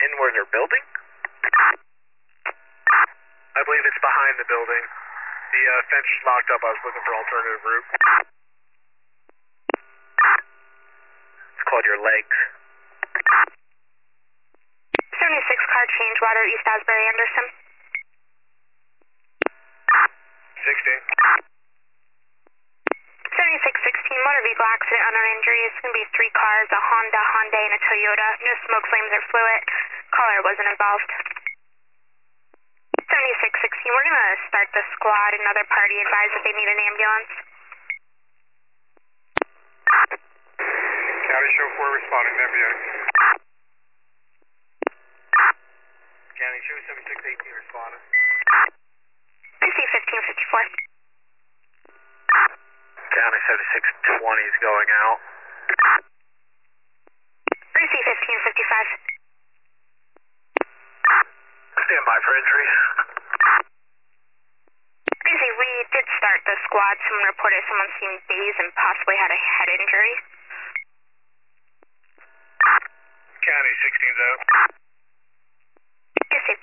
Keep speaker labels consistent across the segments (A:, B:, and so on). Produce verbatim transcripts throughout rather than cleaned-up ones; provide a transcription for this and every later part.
A: in where they're building?
B: I believe it's behind the building. The uh, fence is locked up. I was looking for alternative route.
A: It's called your legs.
C: seventy-six car change, water East Asbury Anderson.
B: sixteen.
C: seventy-six sixteen, motor vehicle accident, unknown injuries. It's going to be three cars, a Honda, Hyundai, and a Toyota. No smoke, flames, or fluid. Caller wasn't involved. seventy-six sixteen, we're going to start the squad. Another party advised that they need an ambulance.
B: County show four responding to M B X. County show seventy-six eighteen responding.
C: P C fifteen fifty-four.
A: County seventy-six twenty is going out.
C: P C fifteen fifty-five.
A: Stand by for injuries.
C: P C, we did start the squad. Someone reported someone seemed dazed and possibly had a head injury.
B: County sixteen's out.
C: P C.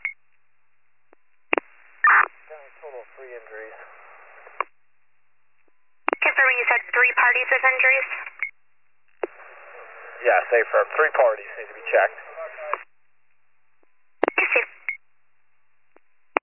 A: County total three injuries.
C: Confirming you said three parties with injuries?
A: Yeah, say for three parties need to be checked.
C: P C.